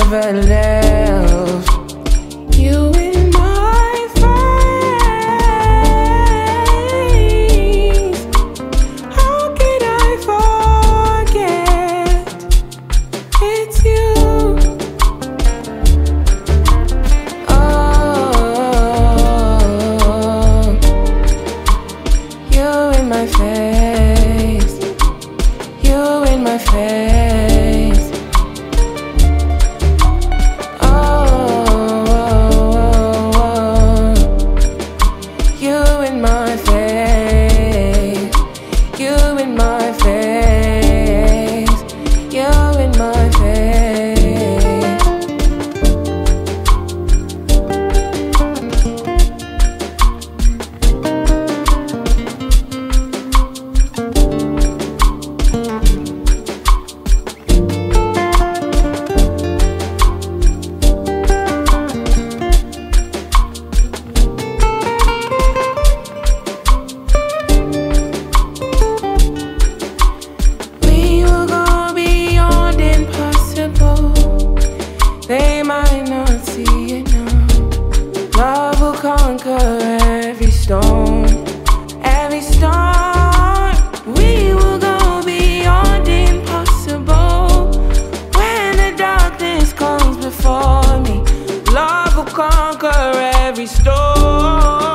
never left. You in my face. How could I forget? It's you. Oh, you in my face. You in my face. You in my face, you in my face, you in my face. They might not see it now. Love will conquer every storm, every storm. We will go beyond impossible. When the darkness comes before me, love will conquer every storm.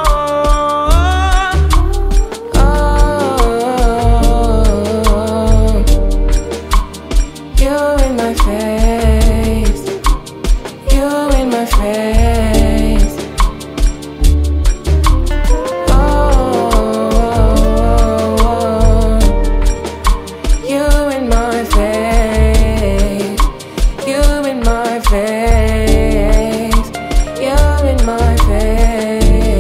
Oh, you in my face. You in my face. Oh, you in my face. You in my face. You in my face.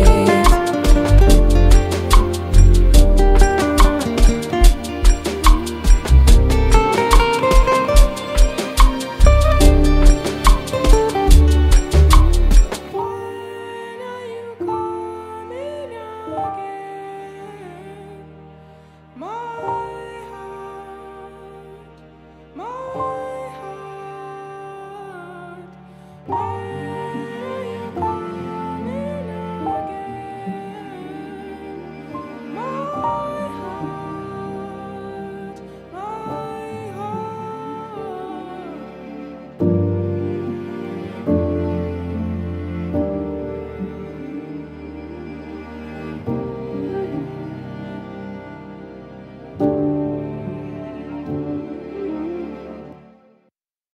My heart, my heart, my